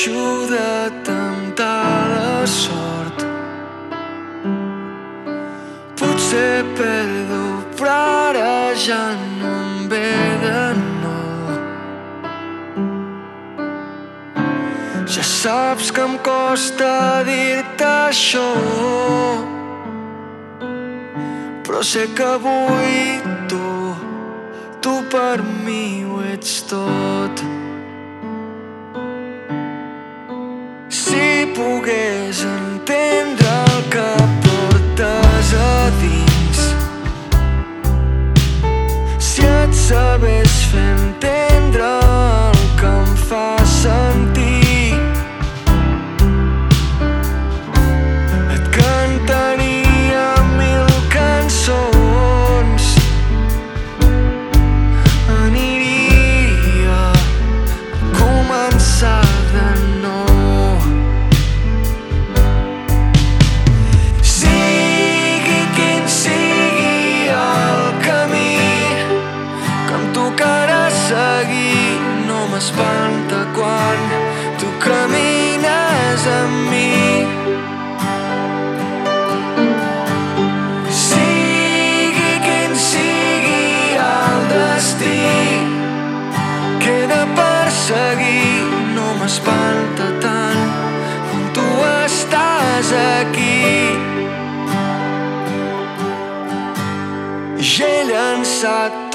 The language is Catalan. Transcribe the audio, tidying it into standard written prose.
pateixo de temptar la sort. Potser perdo, però ara ja no em ve de nou. Ja saps que em costa dir-te això, però sé que avui tu per mi ho ets tot. Si pogués entendre el que portes a dins, si et sabés fer entendre el que em fa sentir, et cantaria 1000 cançons, aniria a començar de nou. Sigui quin sigui el camí que em tocarà seguir, no m'espanta quan tu camines amb mi. Sigui quin sigui el destí que he de perseguir, no m'espanta tant quan tu estàs aquí. J'ai llançat